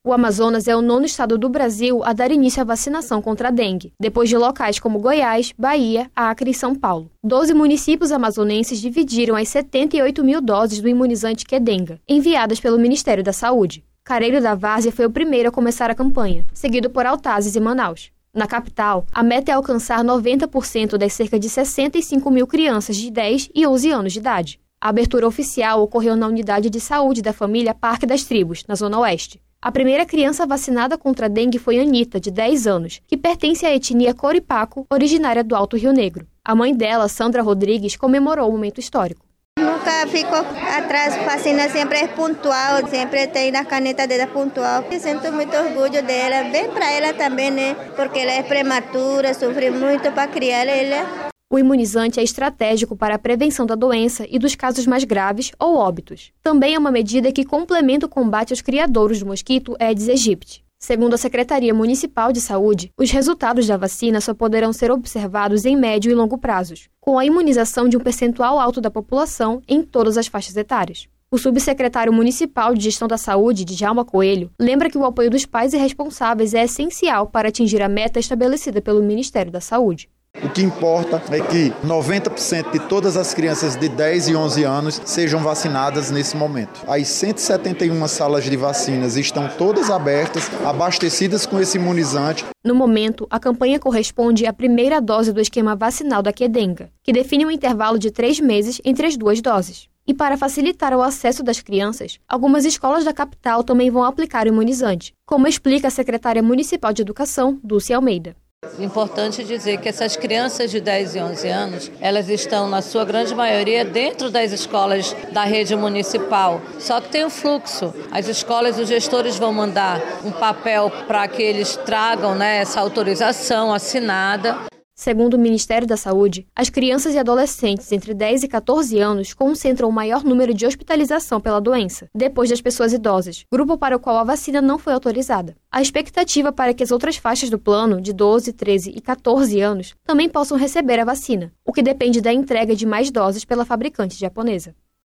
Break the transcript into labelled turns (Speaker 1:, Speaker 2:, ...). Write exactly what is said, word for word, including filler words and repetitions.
Speaker 1: O Amazonas é o nono estado do Brasil a dar início à vacinação contra a dengue, depois de locais como Goiás, Bahia, Acre e São Paulo. Doze municípios amazonenses dividiram as setenta e oito mil doses do imunizante Qdenga, enviadas pelo Ministério da Saúde. Careiro da Várzea foi o primeiro a começar a campanha, seguido por Altazes e Manaus. Na capital, a meta é alcançar noventa por cento das cerca de sessenta e cinco mil crianças de dez e onze anos de idade. A abertura oficial ocorreu na Unidade de Saúde da família Parque das Tribos, na Zona Oeste. A primeira criança vacinada contra a dengue foi Anitta, de dez anos, que pertence à etnia Coripaco, originária do Alto Rio Negro. A mãe dela, Sandra Rodrigues, comemorou o momento histórico.
Speaker 2: Nunca ficou atrás, vacina sempre é pontual, sempre tem na caneta dela pontual. Eu sinto muito orgulho dela, bem para ela também, né? Porque ela é prematura, sofre muito para criar ela.
Speaker 1: O imunizante é estratégico para a prevenção da doença e dos casos mais graves ou óbitos. Também é uma medida que complementa o combate aos criadouros do mosquito Aedes aegypti. Segundo a Secretaria Municipal de Saúde, os resultados da vacina só poderão ser observados em médio e longo prazos, com a imunização de um percentual alto da população em todas as faixas etárias. O subsecretário municipal de Gestão da Saúde, Djalma Coelho, lembra que o apoio dos pais e responsáveis é essencial para atingir a meta estabelecida pelo Ministério da Saúde.
Speaker 3: O que importa é que noventa por cento de todas as crianças de dez e onze anos sejam vacinadas nesse momento. As cento e setenta e uma salas de vacinas estão todas abertas, abastecidas com esse imunizante.
Speaker 1: No momento, a campanha corresponde à primeira dose do esquema vacinal da Qdenga, que define um intervalo de três meses entre as duas doses. E para facilitar o acesso das crianças, algumas escolas da capital também vão aplicar o imunizante, como explica a secretária municipal de Educação, Dulce Almeida.
Speaker 4: Importante dizer que essas crianças de dez e onze anos, elas estão, na sua grande maioria, dentro das escolas da rede municipal. Só que tem um fluxo. As escolas, os gestores vão mandar um papel para que eles tragam, né, essa autorização assinada.
Speaker 1: Segundo o Ministério da Saúde, as crianças e adolescentes entre dez e catorze anos concentram o maior número de hospitalização pela doença, depois das pessoas idosas, grupo para o qual a vacina não foi autorizada. A expectativa para que as outras faixas do plano, de doze, treze e catorze anos, também possam receber a vacina, o que depende da entrega de mais doses pela fabricante japonesa.